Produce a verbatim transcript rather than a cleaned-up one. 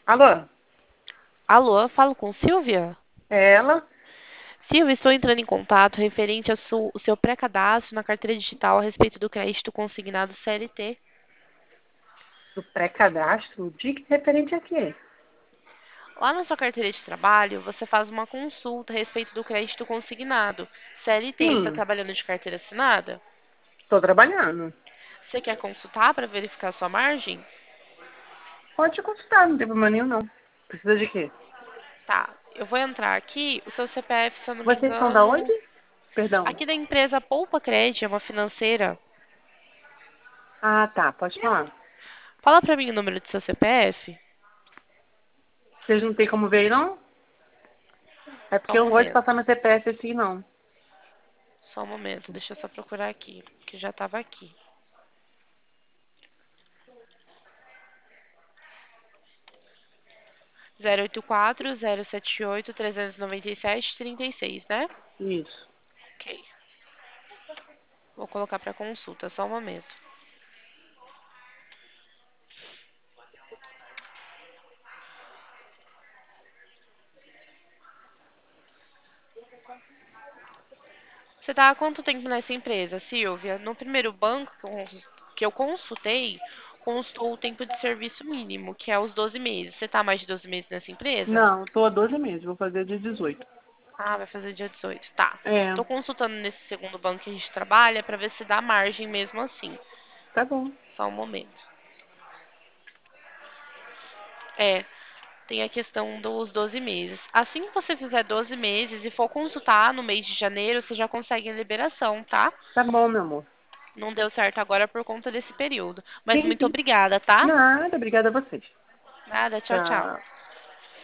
Alô, Alô, falo com Silvia? é ela Silvia, estou entrando em contato referente ao seu, ao seu pré-cadastro na carteira digital a respeito do crédito consignado C L T. do pré-cadastro? De que referente a quê? Lá na sua carteira de trabalho, você faz uma consulta a respeito do crédito consignado C L T. Está Sim, trabalhando de carteira assinada? estou trabalhando. Você quer consultar para verificar sua margem? Pode consultar, não tem problema nenhum, não. Precisa de quê? Tá, eu vou entrar aqui. O seu C P F, se eu não me Vocês são da onde? engano, Perdão. aqui da empresa Poupa Crédito, é uma financeira. Ah, tá, pode falar. Fala para mim o número do seu C P F. Vocês não têm como ver aí, não? É Só porque um eu não gosto de passar momento. meu C P F assim, não. Só um momento, deixa eu só procurar aqui, que já estava aqui. zero oito quatro, zero sete oito, três nove sete, três seis, né? Isso. Ok. Vou colocar para consulta, só um momento. Você está há quanto tempo nessa empresa, Silvia? No primeiro banco que eu cons- que eu consultei, constou o tempo de serviço mínimo, que é os doze meses. Você está há mais de doze meses nessa empresa? Não, estou há doze meses, vou fazer dia dezoito. Ah, vai fazer dia dezoito. Tá. É, Estou consultando nesse segundo banco que a gente trabalha para ver se dá margem mesmo assim. tá bom. Só um momento. É, tem a questão dos doze meses. Assim que você fizer doze meses e for consultar no mês de janeiro, você já consegue a liberação, tá? Tá bom, meu amor. Não deu certo agora por conta desse período. Mas Sim, muito sim. obrigada, tá? Nada, obrigada a vocês. Nada, tchau, tchau. Tchau.